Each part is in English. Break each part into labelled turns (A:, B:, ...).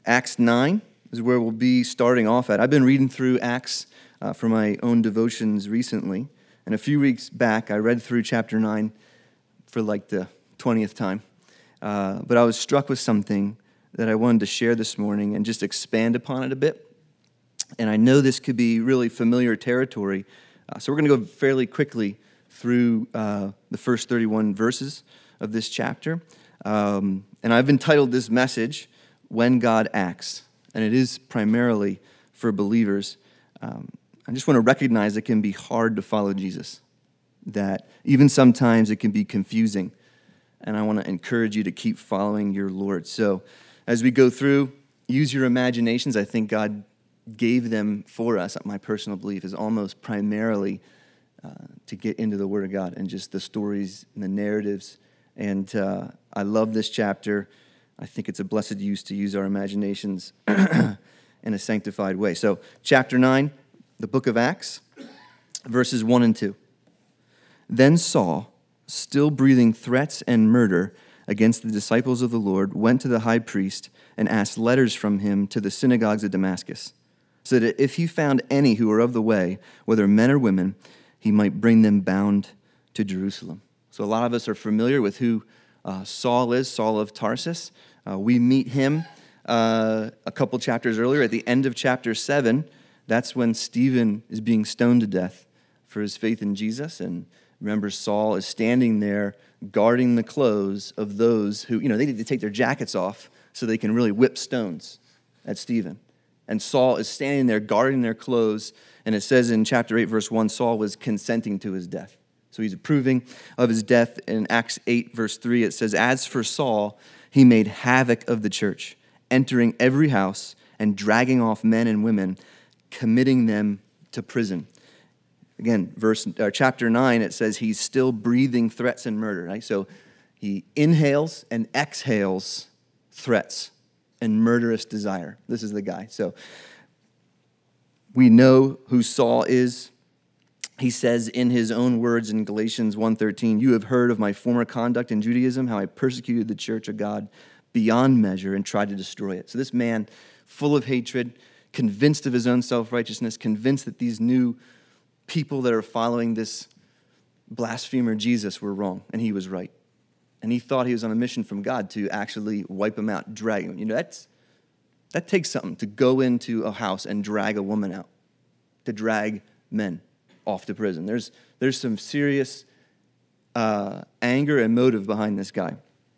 A: Acts 9 is where we'll be starting off at. I've been reading through Acts for my own devotions recently, and a few weeks back I read through chapter 9 for like the 20th time. But I was struck with something that I wanted to share this morning and just expand upon it a bit. And I know this could be really familiar territory, so we're going to go fairly quickly through the first 31 verses of this chapter. And I've entitled this message, When God Acts, and it is primarily for believers. I just want to recognize it can be hard to follow Jesus, that even sometimes it can be confusing, and I want to encourage you to keep following your Lord. So as we go through, use your imaginations. I think God gave them for us. My personal belief is almost primarily to get into the Word of God and just the stories and the narratives. And I love this chapter. I think it's a blessed use to use our imaginations in a sanctified way. So chapter 9, the book of Acts, verses 1 and 2. Then Saul, still breathing threats and murder against the disciples of the Lord, went to the high priest and asked letters from him to the synagogues of Damascus, so that if he found any who were of the way, whether men or women, he might bring them bound to Jerusalem. So a lot of us are familiar with who Saul is, Saul of Tarsus. We meet him a couple chapters earlier at the end of chapter 7. That's when Stephen is being stoned to death for his faith in Jesus. And remember, Saul is standing there guarding the clothes of those who, they need to take their jackets off so they can really whip stones at Stephen. And Saul is standing there guarding their clothes. And it says in chapter 8, verse 1, Saul was consenting to his death. So he's approving of his death. In Acts 8, verse 3, it says, as for Saul, he made havoc of the church, entering every house and dragging off men and women, committing them to prison. Again, chapter 9, it says he's still breathing threats and murder. Right? So he inhales and exhales threats and murderous desire. This is the guy. So we know who Saul is. He says in his own words in Galatians 1:13, you have heard of my former conduct in Judaism, how I persecuted the church of God beyond measure and tried to destroy it. So this man, full of hatred, convinced of his own self-righteousness, convinced that these new people that are following this blasphemer Jesus were wrong, and he was right. And he thought he was on a mission from God to actually wipe them out, drag them. That takes something to go into a house and drag a woman out, to drag men off to prison. There's some serious anger and motive behind this guy.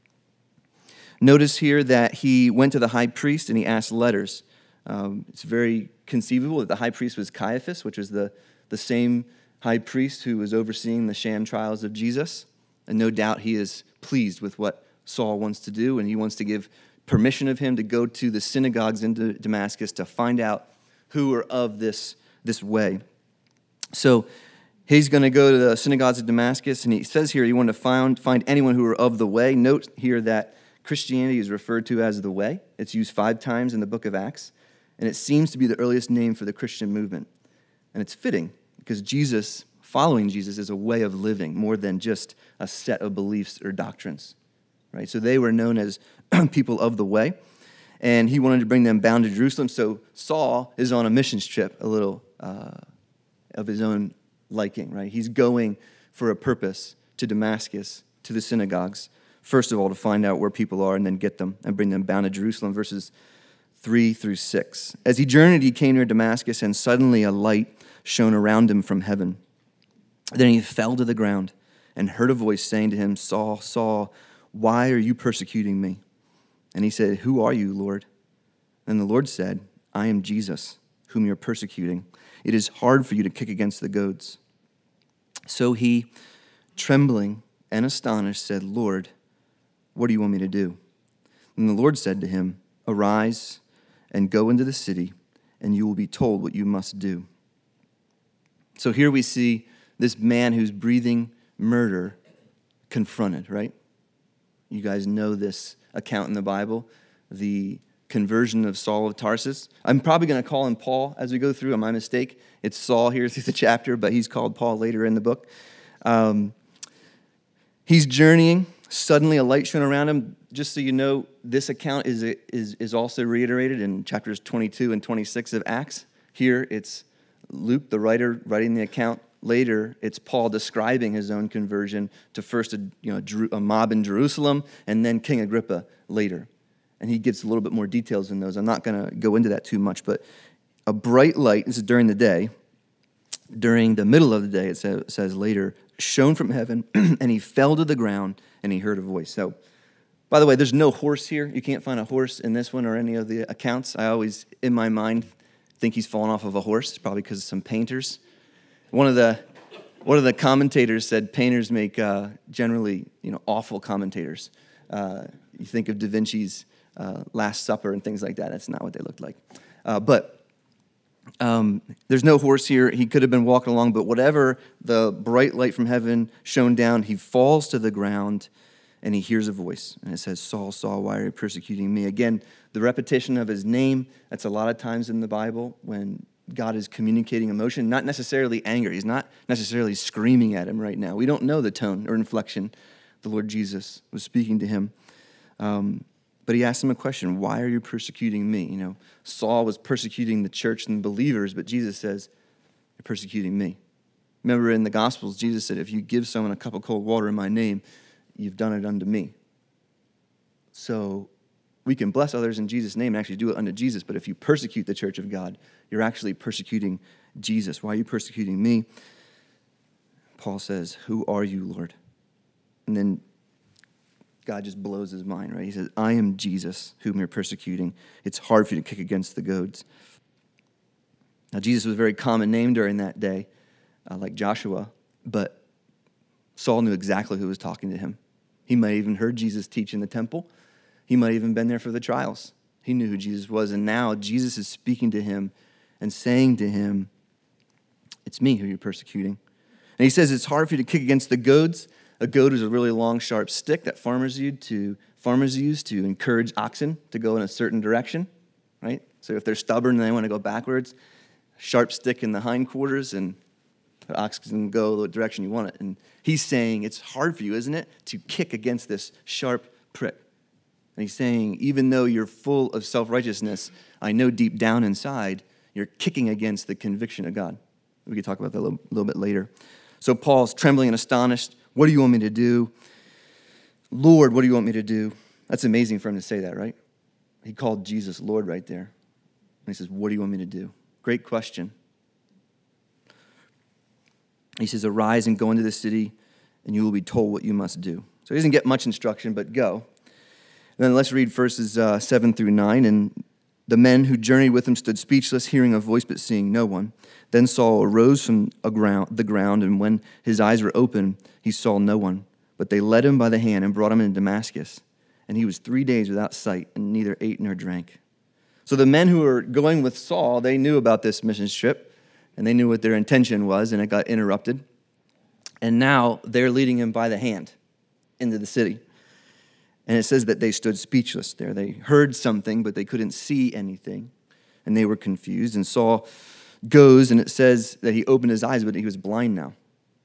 A: Notice here that he went to the high priest and he asked letters. It's very conceivable that the high priest was Caiaphas, which was the same high priest who was overseeing the sham trials of Jesus. And no doubt he is pleased with what Saul wants to do, and he wants to give permission of him to go to the synagogues in Damascus to find out who are of this way. So he's going to go to the synagogues of Damascus, and he says here he wanted to find anyone who are of the way. Note here that Christianity is referred to as the way. It's used 5 times in the book of Acts, and it seems to be the earliest name for the Christian movement. And it's fitting, because following Jesus is a way of living more than just a set of beliefs or doctrines, right? So they were known as people of the way, and he wanted to bring them bound to Jerusalem. So Saul is on a missions trip, a little of his own liking, right? He's going for a purpose to Damascus, to the synagogues, first of all, to find out where people are and then get them and bring them bound to Jerusalem, verses 3 through 6. As he journeyed, he came near Damascus, and suddenly a light shone around him from heaven. Then he fell to the ground and heard a voice saying to him, Saul, Saul, why are you persecuting me? And he said, who are you, Lord? And the Lord said, I am Jesus, whom you're persecuting. It is hard for you to kick against the goads. So he, trembling and astonished, said, Lord, what do you want me to do? And the Lord said to him, arise and go into the city, and you will be told what you must do. So here we see this man who's breathing murder confronted, right? You guys know this account in the Bible, the conversion of Saul of Tarsus. I'm probably going to call him Paul as we go through. My mistake. It's Saul here through the chapter, but he's called Paul later in the book. He's journeying. Suddenly a light shone around him. just so you know, this account is also reiterated in chapters 22 and 26 of Acts. Here it's Luke, the writer, writing the account. Later, it's Paul describing his own conversion to first a mob in Jerusalem and then King Agrippa later. And he gives a little bit more details in those. I'm not going to go into that too much, but a bright light, this is during the day, during the middle of the day, it says later, shone from heaven, and he fell to the ground, and he heard a voice. So, by the way, there's no horse here. You can't find a horse in this one or any of the accounts. I always, in my mind, think he's fallen off of a horse. It's probably because of some painters. One of the commentators said painters make generally awful commentators. You think of Da Vinci's Last Supper and things like that. That's not what they looked like. But there's no horse here. He could have been walking along, but whatever, the bright light from heaven shone down. He falls to the ground, and he hears a voice. And it says, Saul, Saul, why are you persecuting me? Again, the repetition of his name, that's a lot of times in the Bible when God is communicating emotion, not necessarily anger. He's not necessarily screaming at him right now. We don't know the tone or inflection the Lord Jesus was speaking to him. But he asked him a question, why are you persecuting me? Saul was persecuting the church and believers, but Jesus says, you're persecuting me. Remember in the Gospels, Jesus said, if you give someone a cup of cold water in my name, you've done it unto me. So we can bless others in Jesus' name and actually do it unto Jesus, but if you persecute the church of God, you're actually persecuting Jesus. Why are you persecuting me? Paul says, who are you, Lord? And then God just blows his mind, right? He says, I am Jesus, whom you're persecuting. It's hard for you to kick against the goads. Now, Jesus was a very common name during that day, like Joshua, but Saul knew exactly who was talking to him. He might have even heard Jesus teach in the temple. He might have even been there for the trials. He knew who Jesus was, and now Jesus is speaking to him and saying to him, it's me who you're persecuting. And he says it's hard for you to kick against the goads. A goad is a really long, sharp stick that farmers use to encourage oxen to go in a certain direction, right? So if they're stubborn and they want to go backwards, sharp stick in the hindquarters and the ox can go the direction you want it. And he's saying it's hard for you, isn't it, to kick against this sharp prick. And he's saying, even though you're full of self-righteousness, I know deep down inside, you're kicking against the conviction of God. We could talk about that a little bit later. So Paul's trembling and astonished. What do you want me to do? Lord, what do you want me to do? That's amazing for him to say that, right? He called Jesus Lord right there. And he says, what do you want me to do? Great question. He says, arise and go into the city, and you will be told what you must do. So he doesn't get much instruction, but go. And then let's read verses 7 through 9. And the men who journeyed with him stood speechless, hearing a voice but seeing no one. Then Saul arose from the ground, and when his eyes were open, he saw no one. But they led him by the hand and brought him into Damascus. And he was 3 days without sight, and neither ate nor drank. So the men who were going with Saul, they knew about this mission trip, and they knew what their intention was, and it got interrupted. And now they're leading him by the hand into the city. And it says that they stood speechless there. They heard something, but they couldn't see anything. And they were confused. And Saul goes, and it says that he opened his eyes, but he was blind now.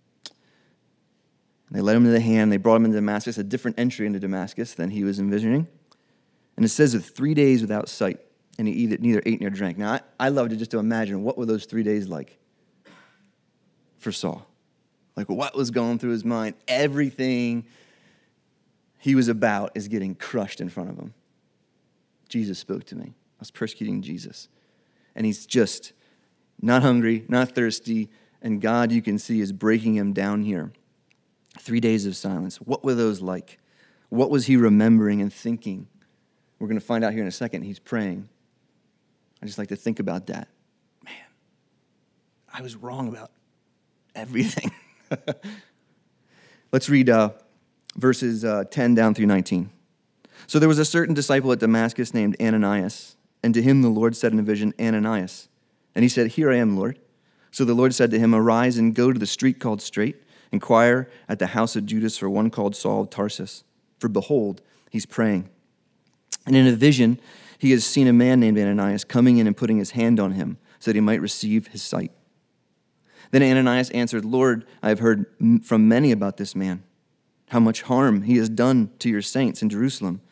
A: And they led him to the hand. They brought him into Damascus, a different entry into Damascus than he was envisioning. And it says that 3 days without sight, and he neither ate nor drank. Now, I love to imagine what were those 3 days like for Saul. Like, what was going through his mind? Everything he was about is getting crushed in front of him. Jesus spoke to me. I was persecuting Jesus. And he's just not hungry, not thirsty, and God, you can see, is breaking him down here. 3 days of silence. What were those like? What was he remembering and thinking? We're going to find out here in a second. He's praying. I just like to think about that. Man, I was wrong about everything. Let's read verses 10 down through 19. So there was a certain disciple at Damascus named Ananias, and to him the Lord said in a vision, Ananias. And he said, here I am, Lord. So the Lord said to him, arise and go to the street called Straight, inquire at the house of Judas for one called Saul of Tarsus. For behold, he's praying. And in a vision, he has seen a man named Ananias coming in and putting his hand on him so that he might receive his sight. Then Ananias answered, Lord, I have heard from many about this man, how much harm he has done to your saints in Jerusalem.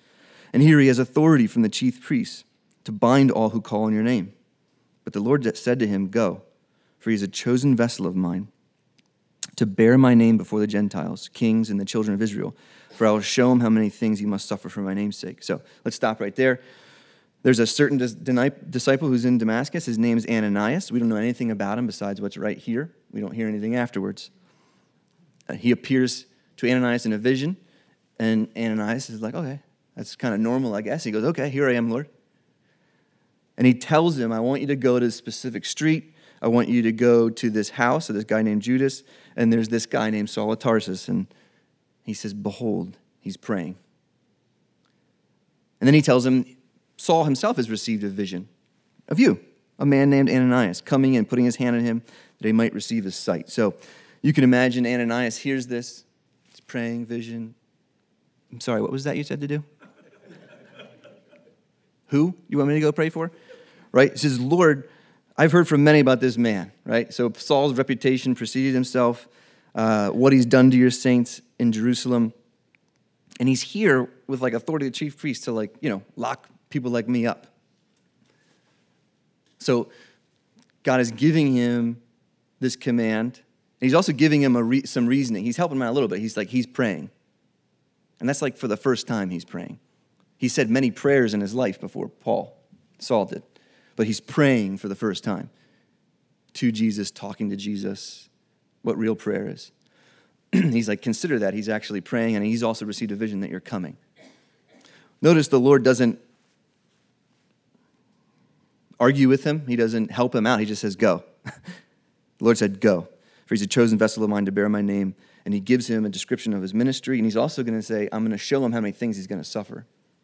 A: And here he has authority from the chief priests to bind all who call on your name. But the Lord said to him, go, for he is a chosen vessel of mine, to bear my name before the Gentiles, kings, and the children of Israel. For I will show him how many things he must suffer for my name's sake. So let's stop right there. There's a certain disciple who's in Damascus. His name is Ananias. We don't know anything about him besides what's right here. We don't hear anything afterwards. He appears to Ananias in a vision, and Ananias is like, okay, that's kind of normal, I guess. He goes, okay, here I am, Lord. And he tells him, I want you to go to a specific street. I want you to go to this house of this guy named Judas, and there's this guy named Saul of Tarsus. And he says, behold, he's praying. And then he tells him, Saul himself has received a vision of you, a man named Ananias, coming in, putting his hand on him that he might receive his sight. So you can imagine Ananias hears this. He's praying, vision. I'm sorry, what was that you said to do? Who you want me to go pray for? Right? He says, Lord, I've heard from many about this man, right? So Saul's reputation preceded himself, what he's done to your saints in Jerusalem. And he's here with like authority of the chief priest to lock people like me up. So God is giving him this command. And he's also giving him some reasoning. He's helping him out a little bit. He's praying. And that's like for the first time he's praying. He said many prayers in his life before Saul did. But he's praying for the first time to Jesus, talking to Jesus, what real prayer is. He's like, consider that. He's actually praying, and he's also received a vision that you're coming. Notice the Lord doesn't argue with him. He doesn't help him out. He just says, go. The Lord said, go. For he's a chosen vessel of mine to bear my name. And he gives him a description of his ministry. And he's also going to say, I'm going to show him how many things he's going to suffer.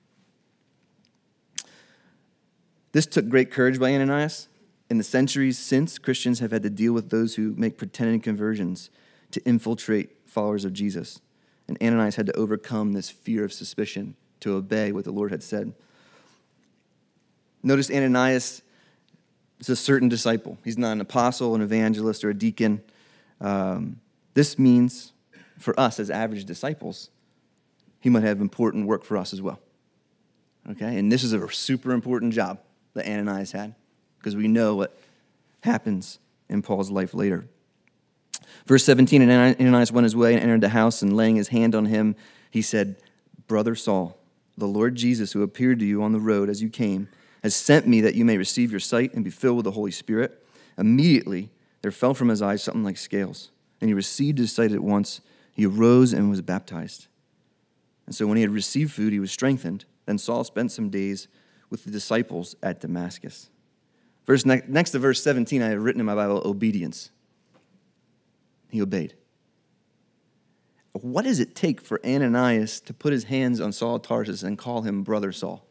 A: This took great courage by Ananias. In the centuries since, Christians have had to deal with those who make pretended conversions to infiltrate followers of Jesus. And Ananias had to overcome this fear of suspicion to obey what the Lord had said. Notice Ananias is a certain disciple. He's not an apostle, an evangelist, or a deacon. This means for us as average disciples, he might have important work for us as well. Okay? And this is a super important job that Ananias had, because we know what happens in Paul's life later. Verse 17, and Ananias went his way and entered the house, and laying his hand on him, he said, Brother Saul, the Lord Jesus, who appeared to you on the road as you came, has sent me that you may receive your sight and be filled with the Holy Spirit. Immediately there fell from his eyes something like scales, and he received his sight at once. He arose and was baptized. And so when he had received food, he was strengthened. Then Saul spent some days with the disciples at Damascus. Next to verse 17, I have written in my Bible, obedience. He obeyed. What does it take for Ananias to put his hands on Saul of Tarsus and call him Brother Saul?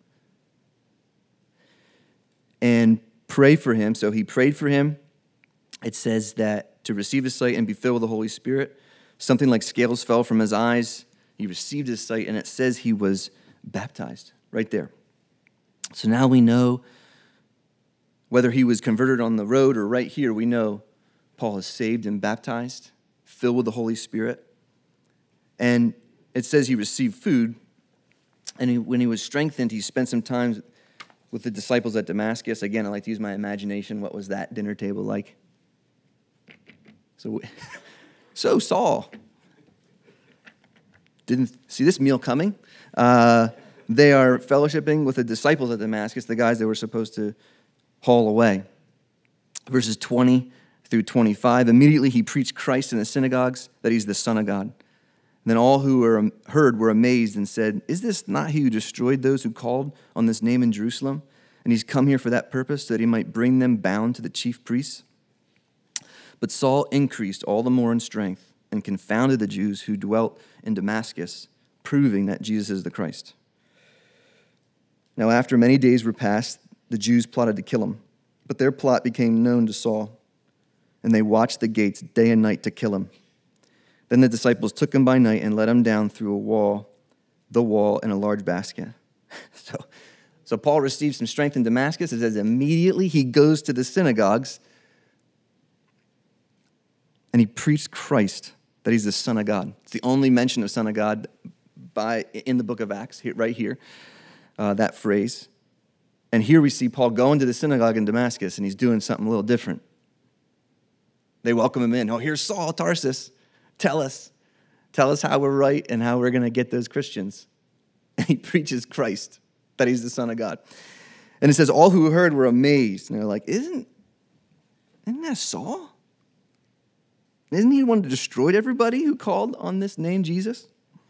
A: And pray for him. So he prayed for him. It says that to receive his sight and be filled with the Holy Spirit, something like scales fell from his eyes. He received his sight, and it says he was baptized right there. So now we know whether he was converted on the road or right here, we know Paul is saved and baptized, filled with the Holy Spirit. And it says he received food, and when he was strengthened, he spent some time with the disciples at Damascus. Again, I like to use my imagination. What was that dinner table like? So Saul didn't see this meal coming. They are fellowshipping with the disciples at Damascus, the guys they were supposed to haul away. Verses 20 through 25, immediately he preached Christ in the synagogues, that he's the Son of God. And then all who heard were amazed and said, is this not he who destroyed those who called on this name in Jerusalem? And he's come here for that purpose, that he might bring them bound to the chief priests. But Saul increased all the more in strength and confounded the Jews who dwelt in Damascus, proving that Jesus is the Christ. Now after many days were passed, the Jews plotted to kill him. But their plot became known to Saul, and they watched the gates day and night to kill him. Then the disciples took him by night and let him down through the wall in a large basket. So Paul received some strength in Damascus. It says immediately he goes to the synagogues and he preached Christ, that he's the Son of God. It's the only mention of Son of God in the book of Acts, right here, that phrase. And here we see Paul going to the synagogue in Damascus, and he's doing something a little different. They welcome him in. Oh, here's Saul of Tarsus. Tell us how we're right and how we're going to get those Christians. And he preaches Christ, that he's the Son of God. And it says, all who heard were amazed. And they're like, isn't that Saul? Isn't he the one who destroyed everybody who called on this name Jesus?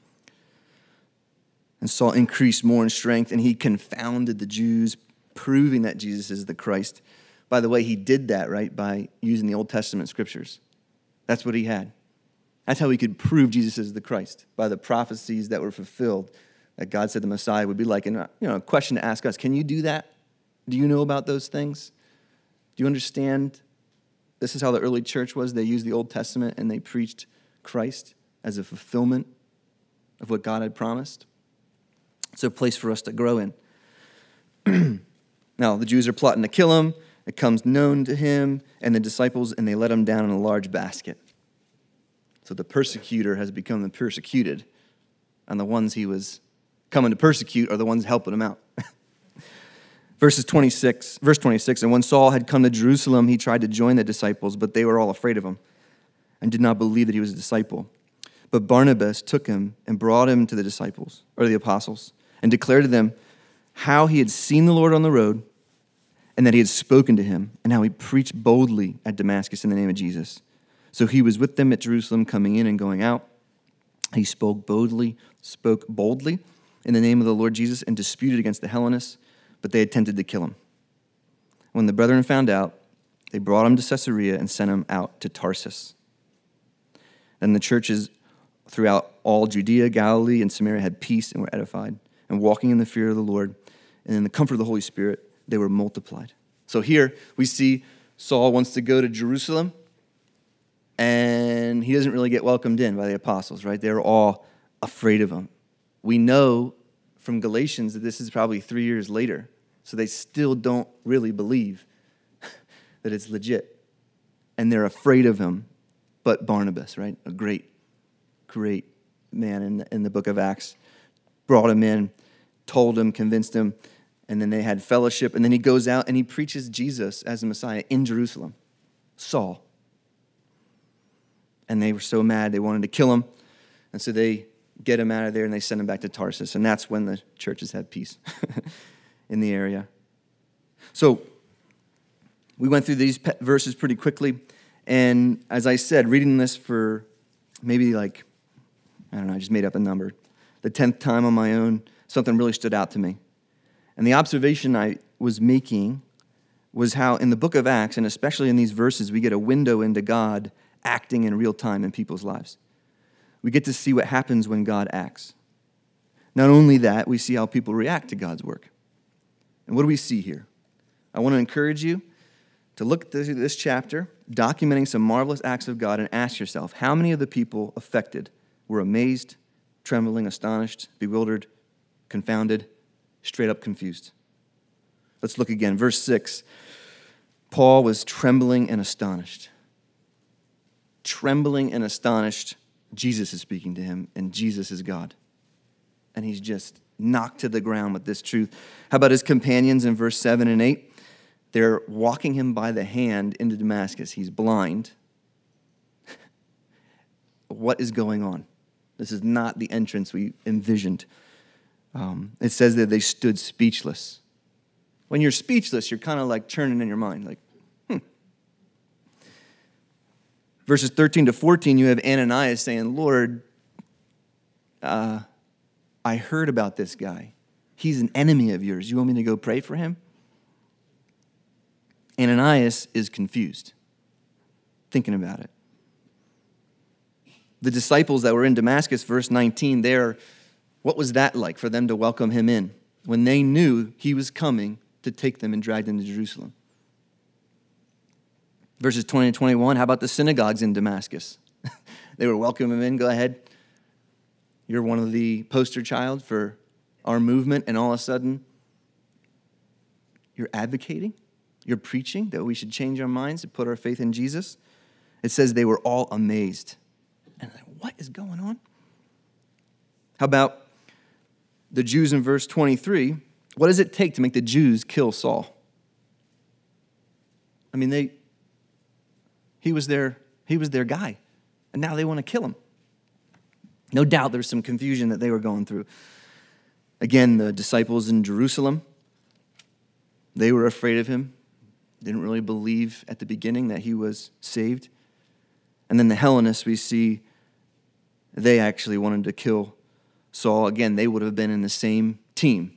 A: And Saul increased more in strength, and he confounded the Jews, proving that Jesus is the Christ. By the way, he did that, right, by using the Old Testament scriptures. That's what he had. That's how he could prove Jesus is the Christ, by the prophecies that were fulfilled, that God said the Messiah would be like. And, a question to ask us, can you do that? Do you know about those things? Do you understand? This is how the early church was. They used the Old Testament, and they preached Christ as a fulfillment of what God had promised. It's a place for us to grow in. Now, the Jews are plotting to kill him. It comes known to him and the disciples, and they let him down in a large basket. So the persecutor has become the persecuted, and the ones he was coming to persecute are the ones helping him out. Verse 26, and when Saul had come to Jerusalem, he tried to join the disciples, but they were all afraid of him and did not believe that he was a disciple. But Barnabas took him and brought him to the disciples, or the apostles, and declared to them how he had seen the Lord on the road, and that he had spoken to him, and how he preached boldly at Damascus in the name of Jesus. So he was with them at Jerusalem, coming in and going out. He spoke boldly in the name of the Lord Jesus, and disputed against the Hellenists, but they attempted to kill him. When the brethren found out, they brought him to Caesarea and sent him out to Tarsus. Then the churches throughout all Judea, Galilee, and Samaria had peace and were edified, and walking in the fear of the Lord and in the comfort of the Holy Spirit, they were multiplied. So here we see Saul wants to go to Jerusalem, and he doesn't really get welcomed in by the apostles, right? They're all afraid of him. We know from Galatians that this is probably 3 years later, so they still don't really believe that it's legit. And they're afraid of him. But Barnabas, right? A great man in the book of Acts, brought him in, told him, convinced him, and then they had fellowship, and then he goes out and he preaches Jesus as the Messiah in Jerusalem. Saul. And they were so mad, they wanted to kill him, and so they get him out of there and they send him back to Tarsus, and that's when the churches had peace in the area. So we went through these verses pretty quickly, and as I said, reading this for maybe I just made up a number, the 10th time on my own, something really stood out to me. And the observation I was making was how in the book of Acts, and especially in these verses, we get a window into God acting in real time in people's lives. We get to see what happens when God acts. Not only that, we see how people react to God's work. And what do we see here? I want to encourage you to look at this chapter, documenting some marvelous acts of God, and ask yourself, how many of the people affected were amazed, trembling, astonished, bewildered, confounded, straight up confused? Let's look again. Verse 6. Paul was trembling and astonished. Trembling and astonished. Jesus is speaking to him, and Jesus is God. And he's just knocked to the ground with this truth. How about his companions in verse 7 and 8? They're walking him by the hand into Damascus. He's blind. What is going on? This is not the entrance we envisioned. It says that they stood speechless. When you're speechless, you're kind of like churning in your mind, like, Verses 13 to 14, you have Ananias saying, Lord, I heard about this guy. He's an enemy of yours. You want me to go pray for him? Ananias is confused, thinking about it. The disciples that were in Damascus, verse 19, what was that like for them to welcome him in when they knew he was coming to take them and drag them to Jerusalem? Verses 20 and 21, how about the synagogues in Damascus? They were welcoming him in. Go ahead. You're one of the poster child for our movement, and all of a sudden, you're advocating, you're preaching that we should change our minds and put our faith in Jesus. It says they were all amazed. And like, what is going on? How about the Jews in verse 23, what does it take to make the Jews kill Saul? I mean, he was their guy, and now they want to kill him. No doubt there's some confusion that they were going through. Again, the disciples in Jerusalem, they were afraid of him, didn't really believe at the beginning that he was saved. And then the Hellenists, we see, they actually wanted to kill Saul. Again, they would have been in the same team.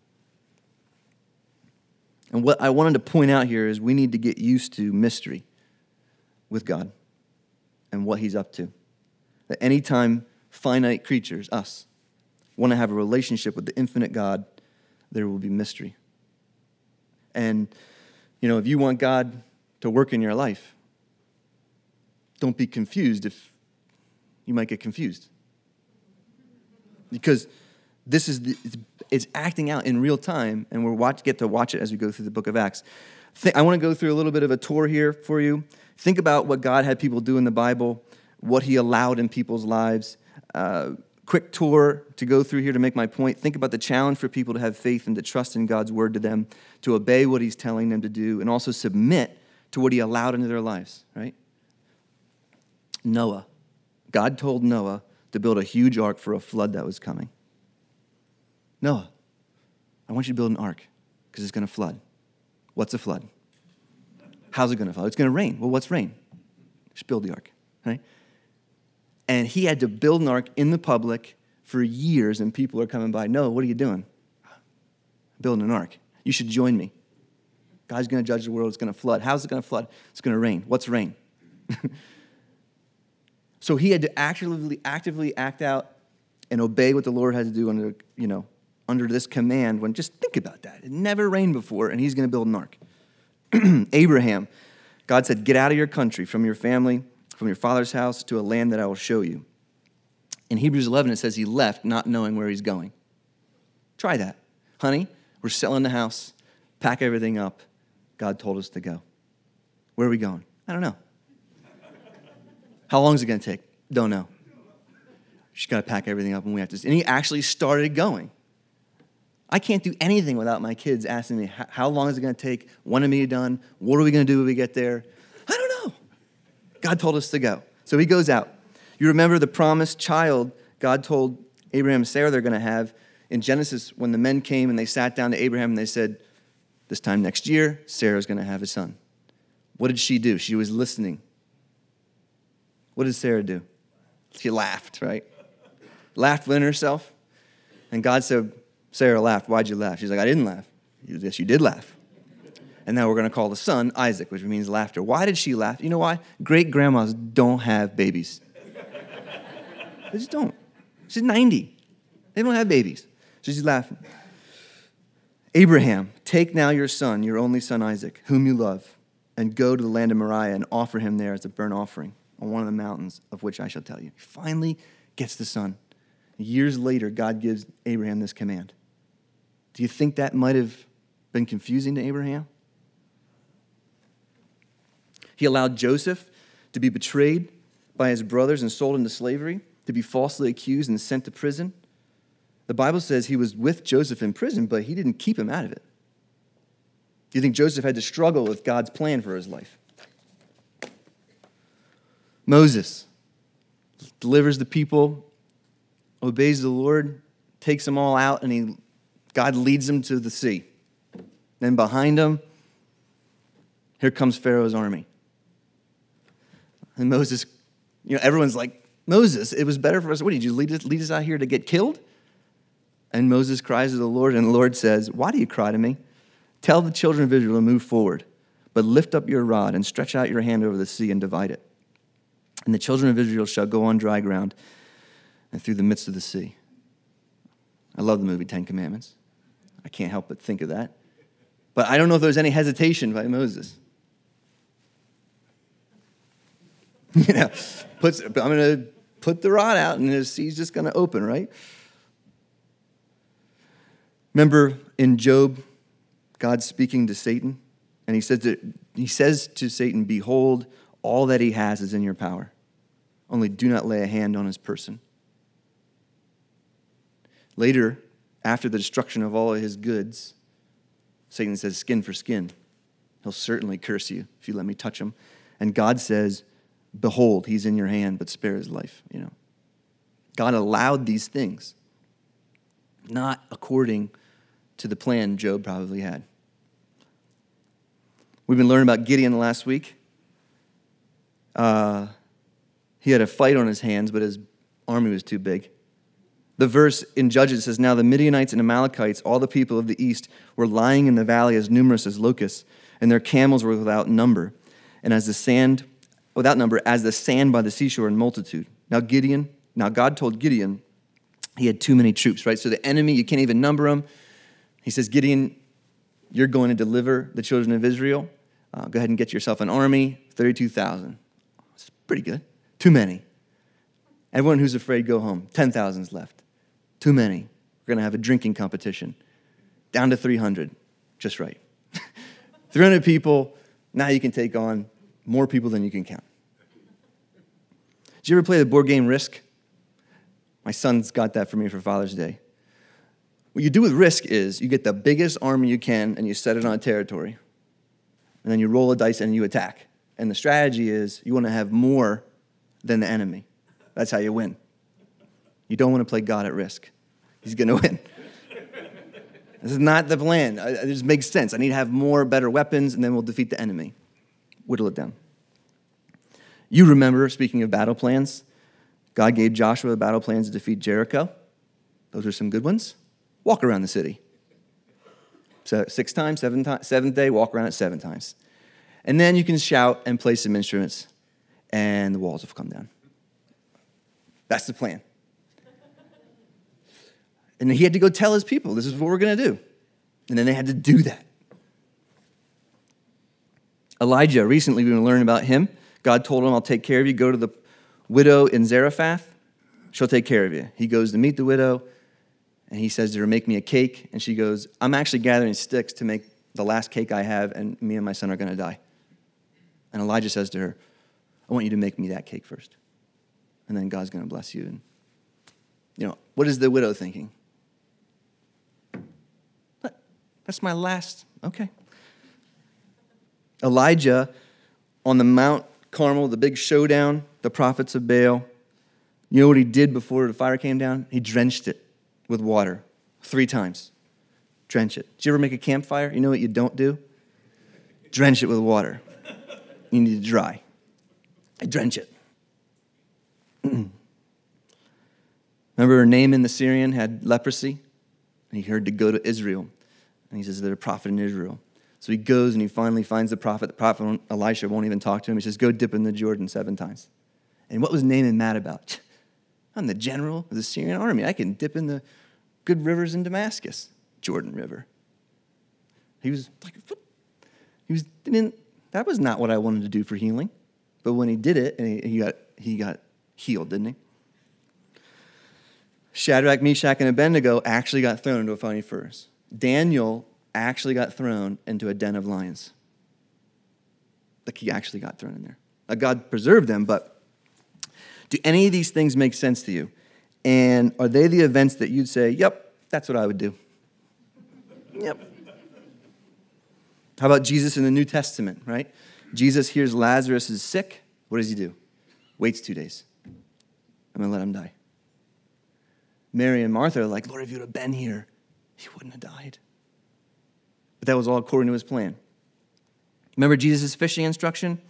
A: And what I wanted to point out here is we need to get used to mystery with God and what he's up to. That anytime finite creatures, us, want to have a relationship with the infinite God, there will be mystery. And, if you want God to work in your life, don't be confused if you might get confused. Because this is it's acting out in real time, and we'll get to watch it as we go through the book of Acts. I want to go through a little bit of a tour here for you. Think about what God had people do in the Bible, what he allowed in people's lives. Quick tour to go through here to make my point. Think about the challenge for people to have faith and to trust in God's word to them, to obey what he's telling them to do, and also submit to what he allowed into their lives, right? Noah. God told Noah to build a huge ark for a flood that was coming. Noah, I want you to build an ark because it's going to flood. What's a flood? How's it going to flood? It's going to rain. Well, what's rain? Just build the ark, right? And he had to build an ark in the public for years, and people are coming by. Noah, what are you doing? Building an ark. You should join me. God's going to judge the world. It's going to flood. How's it going to flood? It's going to rain. What's rain? So he had to actively act out and obey what the Lord had to do under this command. When just think about that. It never rained before, and he's going to build an ark. Abraham, God said, get out of your country, from your family, from your father's house, to a land that I will show you. In Hebrews 11, it says he left not knowing where he's going. Try that. Honey, we're selling the house. Pack everything up. God told us to go. Where are we going? I don't know. How long is it going to take? Don't know. She's got to pack everything up, and we have to. And he actually started going. I can't do anything without my kids asking me, how long is it going to take? When am I done? What are we going to do when we get there? I don't know. God told us to go. So he goes out. You remember the promised child God told Abraham and Sarah they're going to have in Genesis when the men came and they sat down to Abraham and they said, this time next year, Sarah's going to have a son. What did she do? She was listening. What did Sarah do? She laughed, right? Laughed within herself. And God said, Sarah laughed. Why'd you laugh? She's like, I didn't laugh. Yes, you did laugh. And now we're going to call the son Isaac, which means laughter. Why did she laugh? You know why? Great grandmas don't have babies. They just don't. She's 90. They don't have babies. So she's laughing. Abraham, take now your son, your only son Isaac, whom you love, and go to the land of Moriah and offer him there as a burnt offering on one of the mountains of which I shall tell you. He finally gets the son. Years later, God gives Abraham this command. Do you think that might have been confusing to Abraham? He allowed Joseph to be betrayed by his brothers and sold into slavery, to be falsely accused and sent to prison. The Bible says he was with Joseph in prison, but he didn't keep him out of it. Do you think Joseph had to struggle with God's plan for his life? Moses delivers the people, obeys the Lord, takes them all out, and God leads them to the sea. Then behind him, here comes Pharaoh's army. And Moses, everyone's like, Moses, it was better for us. What, did you lead us out here to get killed? And Moses cries to the Lord, and the Lord says, why do you cry to me? Tell the children of Israel to move forward, but lift up your rod and stretch out your hand over the sea and divide it. And the children of Israel shall go on dry ground and through the midst of the sea. I love the movie Ten Commandments. I can't help but think of that. But I don't know if there's any hesitation by Moses. I'm going to put the rod out and the sea's just going to open, right? Remember in Job, God speaking to Satan, and he says to Satan, behold, all that he has is in your power. Only do not lay a hand on his person. Later, After the destruction of all of his goods, Satan says, skin for skin. He'll certainly curse you if you let me touch him. And God says, behold, he's in your hand, but spare his life. God allowed these things, not according to the plan Job probably had. We've been learning about Gideon last week. He had a fight on his hands, but his army was too big. The verse in Judges says, now the Midianites and Amalekites, all the people of the east, were lying in the valley as numerous as locusts, and their camels were without number, and as the sand by the seashore in multitude. Now God told Gideon he had too many troops, right? So the enemy, you can't even number them. He says, Gideon, you're going to deliver the children of Israel. Go ahead and get yourself an army, 32,000. It's pretty good. Too many. Everyone who's afraid, go home. 10,000's left. Too many. We're going to have a drinking competition. Down to 300. Just right. 300 people. Now you can take on more people than you can count. Did you ever play the board game Risk? My son's got that for me for Father's Day. What you do with Risk is you get the biggest army you can and you set it on a territory. And then you roll a dice and you attack. And the strategy is you want to have more than the enemy. That's how you win. You don't want to play God at Risk. He's going to win. This is not the plan. It just makes sense. I need to have more, better weapons, and then we'll defeat the enemy. Whittle it down. You remember, speaking of battle plans, God gave Joshua the battle plans to defeat Jericho. Those are some good ones. Walk around the city. So 6 times, 7 times, 7th day, walk around it 7 times. And then you can shout and play some instruments, and the walls will come down. That's the plan. And he had to go tell his people, this is what we're going to do. And then they had to do that. Elijah, recently we've been learning about him. God told him, I'll take care of you. Go to the widow in Zarephath. She'll take care of you. He goes to meet the widow, and he says to her, make me a cake. And she goes, I'm actually gathering sticks to make the last cake I have, and me and my son are going to die. And Elijah says to her, I want you to make me that cake first. And then God's going to bless you. And, what is the widow thinking? That's my last, okay. Elijah, on the Mount Carmel, the big showdown, the prophets of Baal, you know what he did before the fire came down? He drenched it with water 3 times. Drench it. Did you ever make a campfire? You know what you don't do? Drench it with water. You need to dry. I drench it. Remember Naaman the Syrian had leprosy? And he heard to go to Israel. And he says, there's a prophet in Israel. So he goes and he finally finds the prophet. The prophet Elisha won't even talk to him. He says, go dip in the Jordan 7 times. And what was Naaman mad about? I'm the general of the Syrian army. I can dip in the good rivers in Damascus. Jordan River. He was like, that was not what I wanted to do for healing. But when he did it, and he got healed, didn't he? Shadrach, Meshach, and Abednego actually got thrown into a fiery furnace. Daniel actually got thrown into a den of lions. Like he actually got thrown in there. Now God preserved them, but do any of these things make sense to you? And are they the events that you'd say, yep, that's what I would do? Yep. How about Jesus in the New Testament, right? Jesus hears Lazarus is sick. What does he do? Waits 2 days. I'm going to let him die. Mary and Martha are like, Lord, if you would have been here, he wouldn't have died. But that was all according to his plan. Remember Jesus' fishing instruction?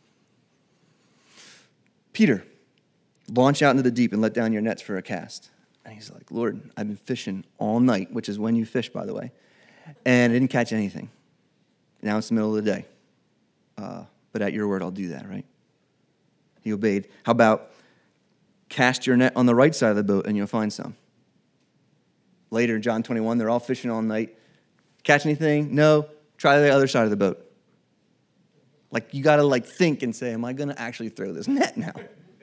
A: Peter, launch out into the deep and let down your nets for a cast. And he's like, Lord, I've been fishing all night, which is when you fish, by the way, and I didn't catch anything. Now it's the middle of the day. But at your word, I'll do that, right? He obeyed. How about cast your net on the right side of the boat and you'll find some? Later in John 21, they're all fishing all night. Catch anything? No. Try the other side of the boat. Like, you got to think and say, am I going to actually throw this net now?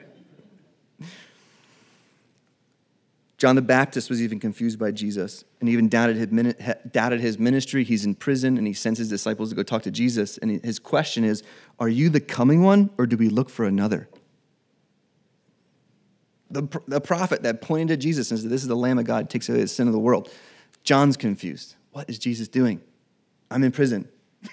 A: John the Baptist was even confused by Jesus and even doubted his ministry. He's in prison and he sends his disciples to go talk to Jesus. And his question is, are you the coming one or do we look for another? The prophet that pointed to Jesus and said, this is the Lamb of God who takes away the sin of the world. John's confused. What is Jesus doing? I'm in prison.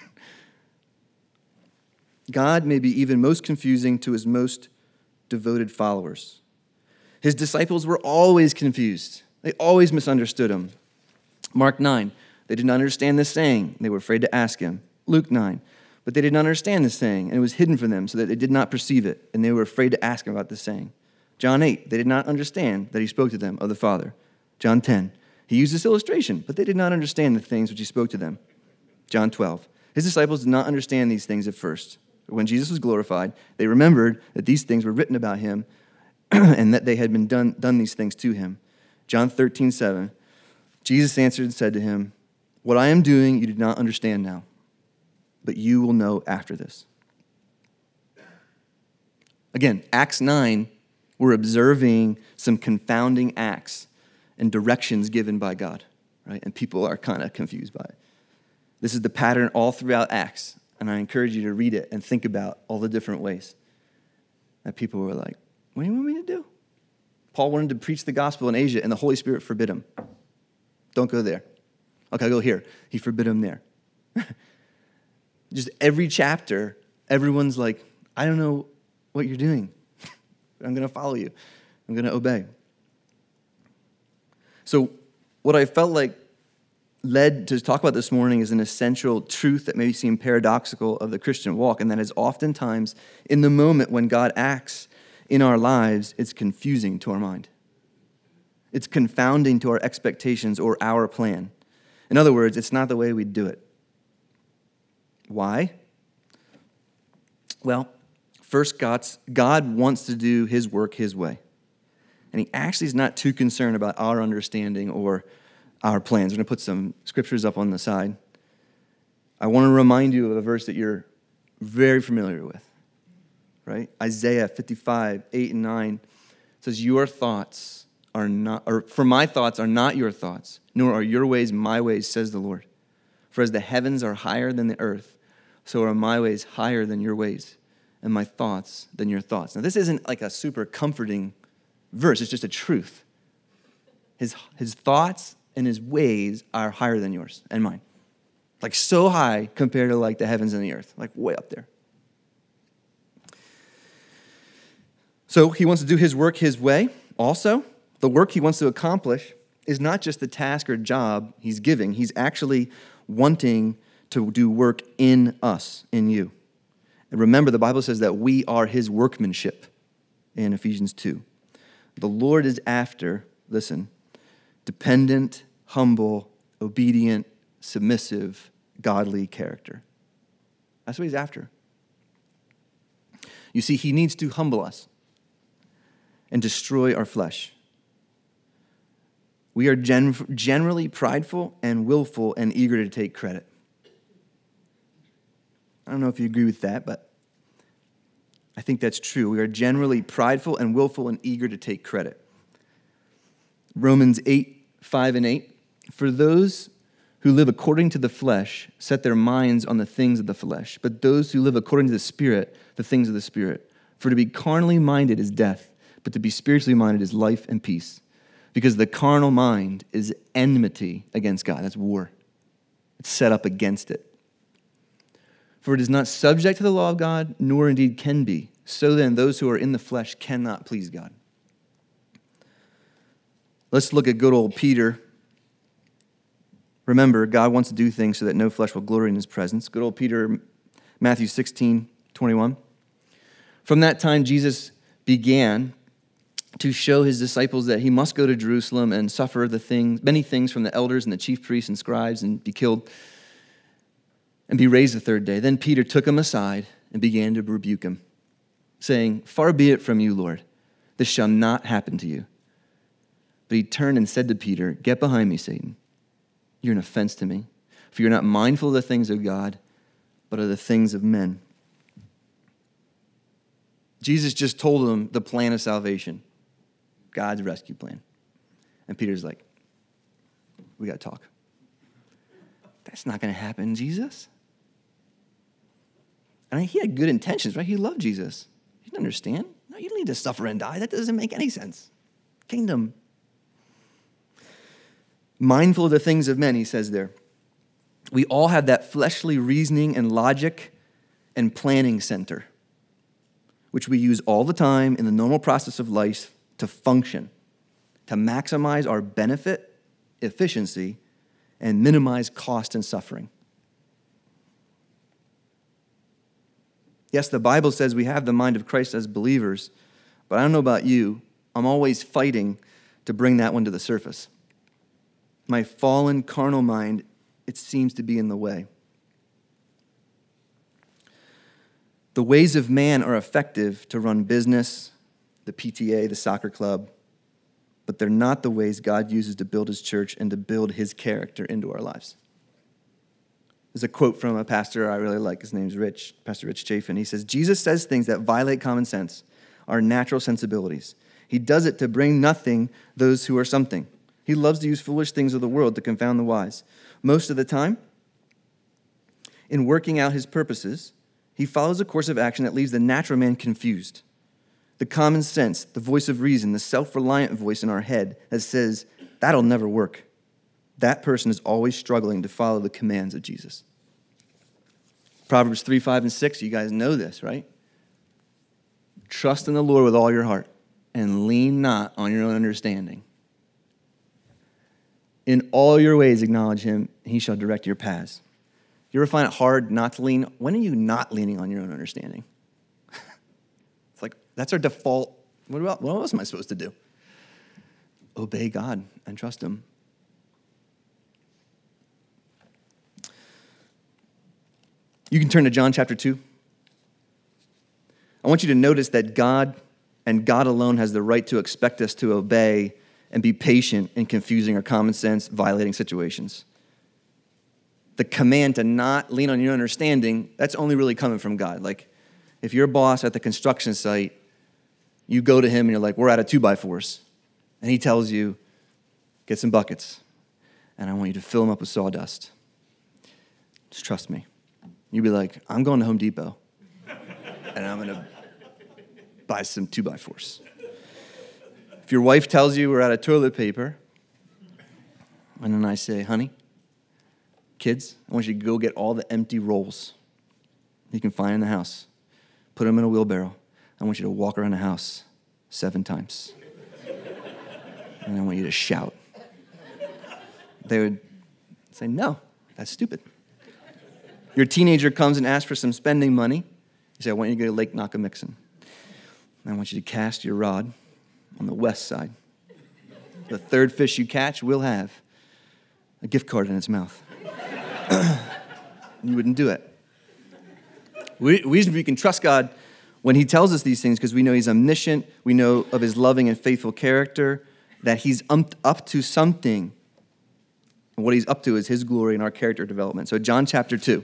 A: God may be even most confusing to his most devoted followers. His disciples were always confused. They always misunderstood him. Mark 9, they did not understand this saying. They were afraid to ask him. Luke 9, but they did not understand this saying, and it was hidden from them so that they did not perceive it, and they were afraid to ask him about this saying. John 8, they did not understand that he spoke to them of the Father. John 10, he used this illustration, but they did not understand the things which he spoke to them. John 12, his disciples did not understand these things at first. But when Jesus was glorified, they remembered that these things were written about him and that they had been done these things to him. John 13:7, Jesus answered and said to him, what I am doing you do not understand now, but you will know after this. Again, Acts 9, we're observing some confounding acts and directions given by God, right? And people are kind of confused by it. This is the pattern all throughout Acts, and I encourage you to read it and think about all the different ways that people were like, what do you want me to do? Paul wanted to preach the gospel in Asia, and the Holy Spirit forbid him. Don't go there. Okay, go here. He forbid him there. Just every chapter, everyone's like, I don't know what you're doing. I'm going to follow you. I'm going to obey. So what I felt like led to talk about this morning is an essential truth that may seem paradoxical of the Christian walk, and that is oftentimes in the moment when God acts in our lives, it's confusing to our mind. It's confounding to our expectations or our plan. In other words, it's not the way we do it. Why? Well, first, God wants to do his work his way. And he actually is not too concerned about our understanding or our plans. I'm going to put some scriptures up on the side. I want to remind you of a verse that you're very familiar with, right? Isaiah 55, 8 and 9 says, your thoughts are not, or for my thoughts are not your thoughts, nor are your ways my ways, says the Lord. For as the heavens are higher than the earth, so are my ways higher than your ways, and my thoughts than your thoughts. Now, this isn't like a super comforting verse. It's just a truth. His thoughts and his ways are higher than yours and mine. Like so high compared to like the heavens and the earth, like way up there. So he wants to do his work his way. Also, the work he wants to accomplish is not just the task or job he's giving. He's actually wanting to do work in us, in you. And remember, the Bible says that we are his workmanship in Ephesians 2. The Lord is after, listen, dependent, humble, obedient, submissive, godly character. That's what he's after. You see, he needs to humble us and destroy our flesh. We are generally prideful and willful and eager to take credit. I don't know if you agree with that, but I think that's true. We are generally prideful and willful and eager to take credit. Romans 8, 5 and 8. For those who live according to the flesh set their minds on the things of the flesh, but those who live according to the Spirit, the things of the Spirit. For to be carnally minded is death, but to be spiritually minded is life and peace. Because the carnal mind is enmity against God. That's war. It's set up against it. For it is not subject to the law of God, nor indeed can be. So then, those who are in the flesh cannot please God. Let's look at good old Peter. Remember, God wants to do things so that no flesh will glory in his presence. Good old Peter, Matthew 16, 21. From that time, Jesus began to show his disciples that he must go to Jerusalem and suffer many things from the elders and the chief priests and scribes and be killed and be raised the third day. Then Peter took him aside and began to rebuke him, saying, far be it from you, Lord, this shall not happen to you. But he turned and said to Peter, get behind me, Satan. You're an offense to me, for you're not mindful of the things of God, but of the things of men. Jesus just told him the plan of salvation, God's rescue plan. And Peter's like, we got to talk. That's not going to happen, Jesus. I mean, he had good intentions, right? He loved Jesus. He didn't understand. No, you don't need to suffer and die. That doesn't make any sense. Kingdom. Mindful of the things of men, he says there. We all have that fleshly reasoning and logic and planning center, which we use all the time in the normal process of life to function, to maximize our benefit, efficiency, and minimize cost and suffering. Yes, the Bible says we have the mind of Christ as believers, but I don't know about you. I'm always fighting to bring that one to the surface. My fallen carnal mind, it seems to be in the way. The ways of man are effective to run business, the PTA, the soccer club, but they're not the ways God uses to build his church and to build his character into our lives. There's a quote from a pastor I really like. His name's Rich, Pastor Rich Chafin. He says, Jesus says things that violate common sense, our natural sensibilities. He does it to bring nothing those who are something. He loves to use foolish things of the world to confound the wise. Most of the time, in working out his purposes, he follows a course of action that leaves the natural man confused. The common sense, the voice of reason, the self-reliant voice in our head that says, that'll never work. That person is always struggling to follow the commands of Jesus. Proverbs 3, 5, and 6, you guys know this, right? Trust in the Lord with all your heart and lean not on your own understanding. In all your ways acknowledge him, and he shall direct your paths. You ever find it hard not to lean? When are you not leaning on your own understanding? It's like, that's our default. What else am I supposed to do? Obey God and trust him. You can turn to John chapter 2. I want you to notice that God and God alone has the right to expect us to obey and be patient in confusing or common sense violating situations. The command to not lean on your understanding, that's only really coming from God. Like, if you're a boss at the construction site, you go to him and you're like, we're out of 2x4s. And he tells you, get some buckets, and I want you to fill them up with sawdust. Just trust me. You'd be like, I'm going to Home Depot, and I'm going to buy some 2x4s. If your wife tells you we're out of toilet paper, and then I say, honey, kids, I want you to go get all the empty rolls you can find in the house. Put them in a wheelbarrow. I want you to walk around the house 7 times. And I want you to shout. They would say, no, that's stupid. Your teenager comes and asks for some spending money. You say, I want you to go to Lake Nakamixon. And I want you to cast your rod on the west side. The third fish you catch will have a gift card in its mouth. You wouldn't do it. The reason we can trust God when he tells us these things because we know he's omniscient, we know of his loving and faithful character, that he's up to something. And what he's up to is his glory and our character development. So John chapter 2.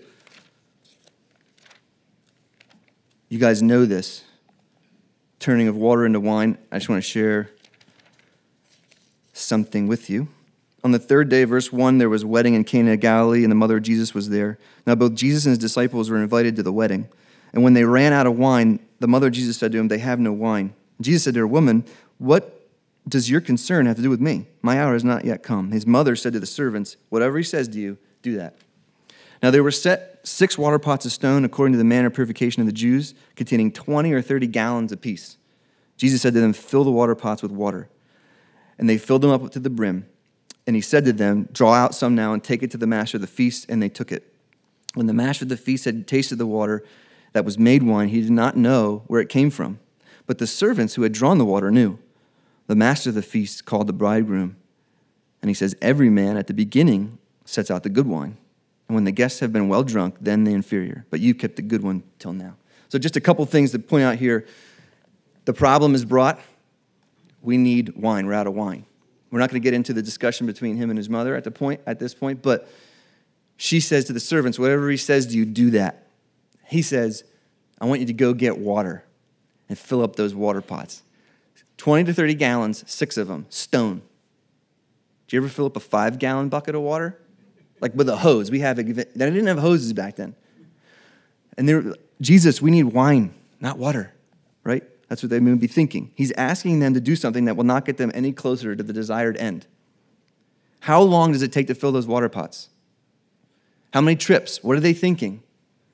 A: You guys know this. Turning of water into wine. I just want to share something with you. On the 3rd day, verse 1, there was a wedding in Cana of Galilee, and the mother of Jesus was there. Now both Jesus and his disciples were invited to the wedding. And when they ran out of wine, the mother of Jesus said to him, they have no wine. And Jesus said to her, woman, what does your concern have to do with me? My hour has not yet come. His mother said to the servants, whatever he says to you, do that. Now there were set 6 water pots of stone according to the manner of purification of the Jews, containing 20 or 30 gallons apiece. Jesus said to them, fill the water pots with water. And they filled them up to the brim. And he said to them, draw out some now and take it to the master of the feast. And they took it. When the master of the feast had tasted the water that was made wine, he did not know where it came from. But the servants who had drawn the water knew. The master of the feast called the bridegroom. And he says, every man at the beginning sets out the good wine. And when the guests have been well drunk, then the inferior. But you kept the good one till now. So just a couple things to point out here. The problem is brought. We need wine. We're out of wine. We're not going to get into the discussion between him and his mother at this point, but she says to the servants, whatever he says to you, do that. He says, I want you to go get water and fill up those water pots. 20 to 30 gallons, 6 of them, stone. Did you ever fill up a 5-gallon bucket of water? Like with a hose. They didn't have hoses back then. And Jesus, we need wine, not water, right? That's what they may be thinking. He's asking them to do something that will not get them any closer to the desired end. How long does it take to fill those water pots? How many trips? What are they thinking?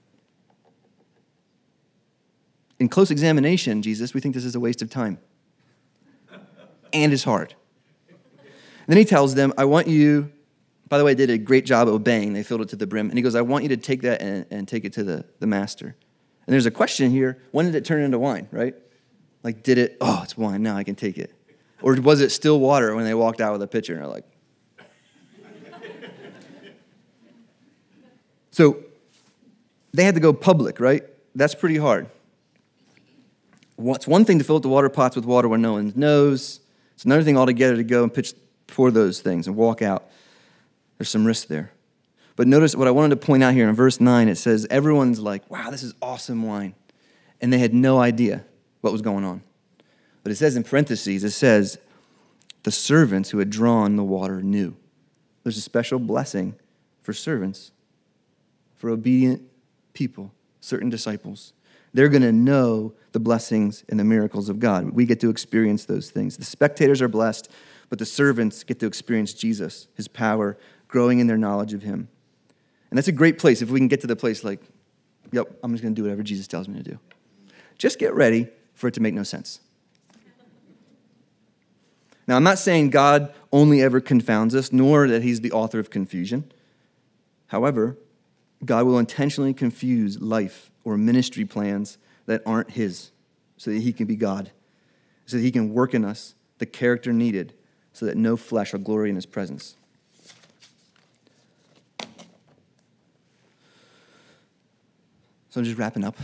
A: In close examination, Jesus, we think this is a waste of time. And it's hard. And then he tells them, I want you, by the way, they did a great job obeying. They filled it to the brim. And he goes, I want you to take that and take it to the master. And there's a question here. When did it turn into wine, right? Like, did it, oh, it's wine, now I can take it. Or was it still water when they walked out with a pitcher and they're like. So they had to go public, right? That's pretty hard. It's one thing to fill up the water pots with water when no one knows. It's another thing altogether to go and pour those things and walk out. There's some risk there. But notice what I wanted to point out here in verse 9. It says, everyone's like, wow, this is awesome wine. And they had no idea what was going on. But it says in parentheses, it says, the servants who had drawn the water knew. There's a special blessing for servants, for obedient people, certain disciples. They're going to know the blessings and the miracles of God. We get to experience those things. The spectators are blessed, but the servants get to experience Jesus, his power, growing in their knowledge of him. And that's a great place if we can get to the place like, yep, I'm just going to do whatever Jesus tells me to do. Just get ready for it to make no sense. Now, I'm not saying God only ever confounds us, nor that he's the author of confusion. However, God will intentionally confuse life or ministry plans that aren't his so that he can be God, so that he can work in us the character needed so that no flesh will glory in his presence. So I'm just wrapping up.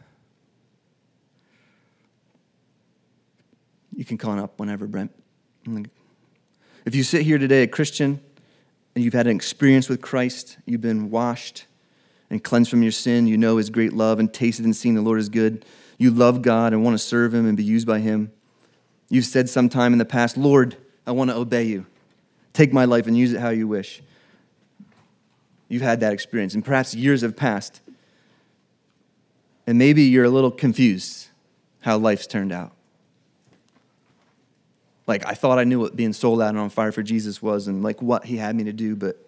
A: You can call up whenever, Brent. If you sit here today a Christian and you've had an experience with Christ, you've been washed and cleansed from your sin, you know his great love and tasted and seen the Lord is good, you love God and want to serve him and be used by him, you've said sometime in the past, Lord, I want to obey you. Take my life and use it how you wish. You've had that experience, and perhaps years have passed. And maybe you're a little confused how life's turned out. Like, I thought I knew what being sold out and on fire for Jesus was and like what he had me to do, but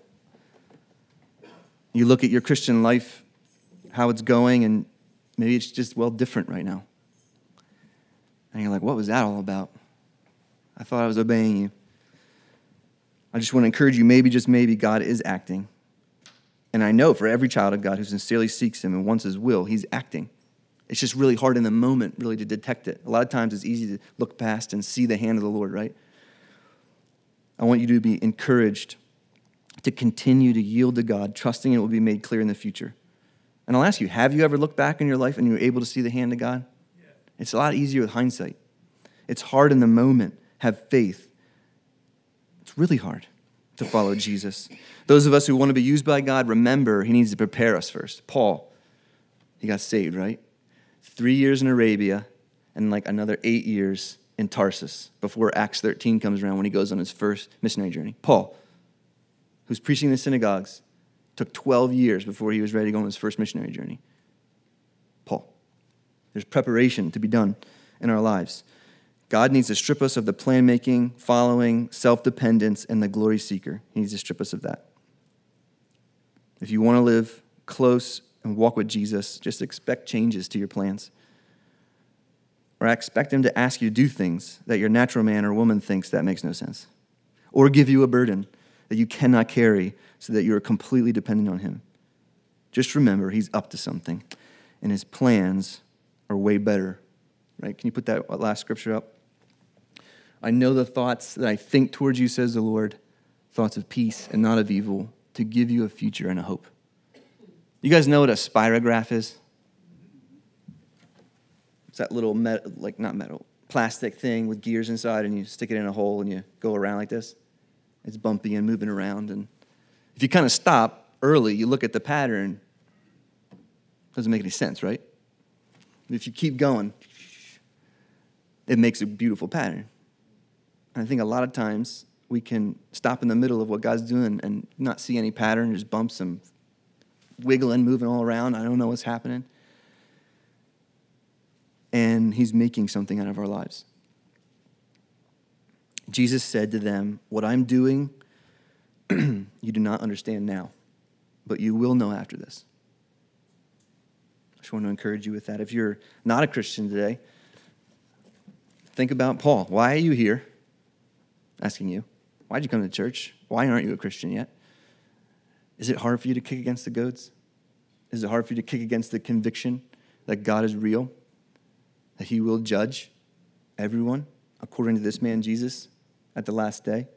A: you look at your Christian life, how it's going, and maybe it's just, well, different right now. And you're like, what was that all about? I thought I was obeying you. I just want to encourage you, maybe, just maybe, God is acting. And I know for every child of God who sincerely seeks him and wants his will, he's acting. It's just really hard in the moment, really, to detect it. A lot of times it's easy to look past and see the hand of the Lord, right? I want you to be encouraged to continue to yield to God, trusting it will be made clear in the future. And I'll ask you, have you ever looked back in your life and you were able to see the hand of God? Yeah. It's a lot easier with hindsight. It's hard in the moment. Have faith. It's really hard to follow Jesus. Those of us who want to be used by God, remember, he needs to prepare us first. Paul, he got saved, right? 3 years in Arabia and like another 8 years in Tarsus before Acts 13 comes around when he goes on his first missionary journey. Paul, who's preaching in the synagogues, took 12 years before he was ready to go on his first missionary journey. Paul. There's preparation to be done in our lives. God needs to strip us of the plan-making, following, self-dependence, and the glory seeker. He needs to strip us of that. If you want to live close and walk with Jesus, just expect changes to your plans. Or expect him to ask you to do things that your natural man or woman thinks that makes no sense. Or give you a burden that you cannot carry so that you are completely dependent on him. Just remember, he's up to something, and his plans are way better. Right? Can you put that last scripture up? I know the thoughts that I think towards you, says the Lord, thoughts of peace and not of evil, to give you a future and a hope. You guys know what a spirograph is? It's that little plastic thing with gears inside, and you stick it in a hole and you go around like this. It's bumpy and moving around, and if you kind of stop early, you look at the pattern, it doesn't make any sense, right? If you keep going, it makes a beautiful pattern. And I think a lot of times we can stop in the middle of what God's doing and not see any pattern, just bumps and wiggling, moving all around. I don't know what's happening. And he's making something out of our lives. Jesus said to them, what I'm doing you do not understand now, but you will know after this. I just want to encourage you with that. If you're not a Christian today, think about Paul. Why are you here? Asking you. Why'd you come to church? Why aren't you a Christian yet? Is it hard for you to kick against the goads? Is it hard for you to kick against the conviction that God is real? That he will judge everyone according to this man Jesus at the last day?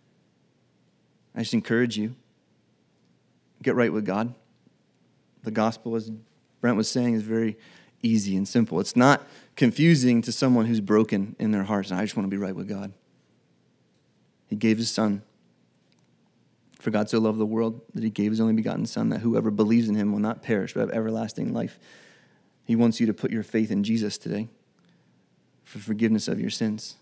A: I just encourage you, get right with God. The gospel, as Brent was saying, is very easy and simple. It's not confusing to someone who's broken in their hearts, and I just want to be right with God. He gave his son. For God so loved the world that he gave his only begotten son, that whoever believes in him will not perish but have everlasting life. He wants you to put your faith in Jesus today for forgiveness of your sins.